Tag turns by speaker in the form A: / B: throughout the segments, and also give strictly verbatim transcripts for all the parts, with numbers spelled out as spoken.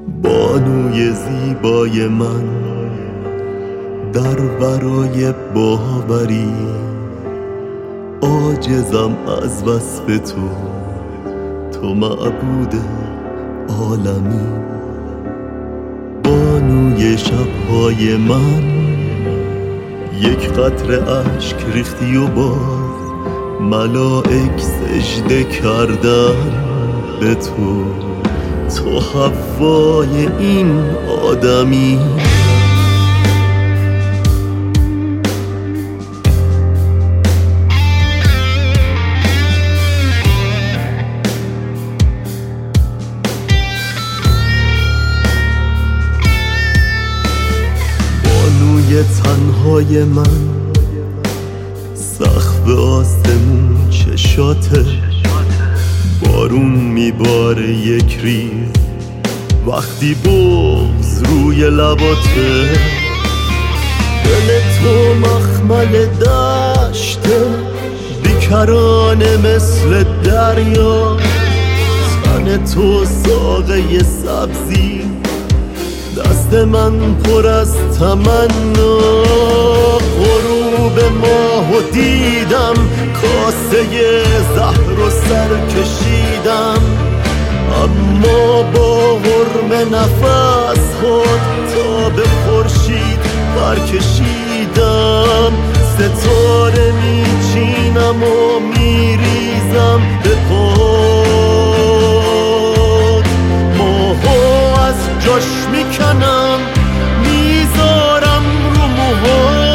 A: بانوی زیبای من در ورای باوری، عاجزم از وصف تو، تو معبود عالمی. بانوی شبهای من، یک قطره اشک ریختی و باز ملائک سجده کردن به تو، تو حوای این آدمی. بانوی تنهای من، سقف آسمون چشاته، بارون میباره یک ریز وقتی بغض روی لباته. دل تو مخمل دشته، بیکرانه مثل دریا، تن تو ساقه سبزی، دست من پر از تمنا. غروب ماهو دیدم، کاسه زهر و سر کشیدم، اما با حرم نفس خود تا به خورشید برکشیدم. ستاره میچینم و میریزم به پاک، ماهو از جاش میکنم میذارم رو موها.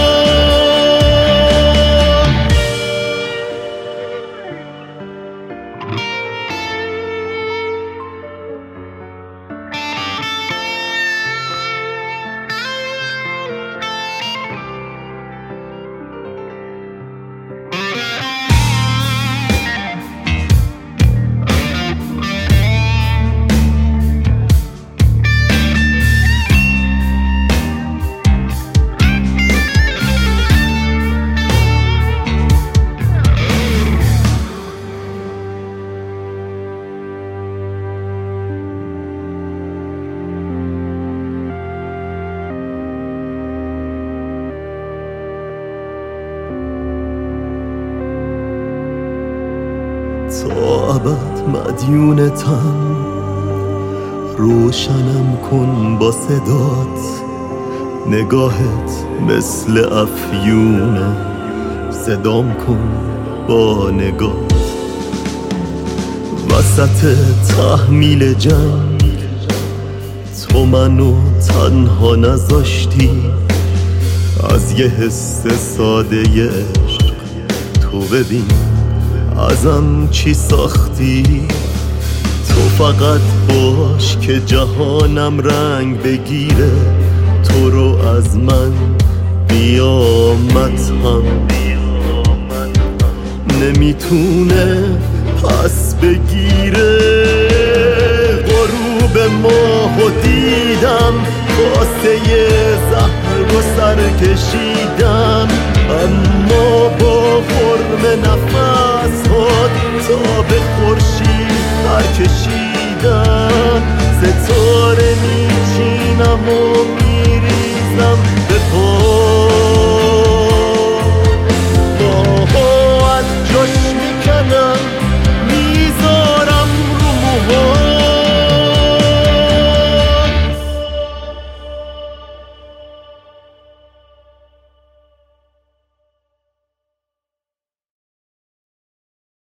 A: تا ابد مدیونتم، روشنم کن با صدات، نگاهت مثل افیونه، صدام کن با نگات. وسط تحمیل جنگ تو منو تنها نذاشتی، از یه حس ساده عشق تو ببین ازم چی ساختی. تو فقط باش که جهانم رنگ بگیره، تو رو از من قیامت هم نمیتونه پس بگیره. غروب ماهو دیدم، کاسه زهر رو سر کشیدم، اما با حرم نفس هات تا به خورشید برکشیدم. ستاره میچینم و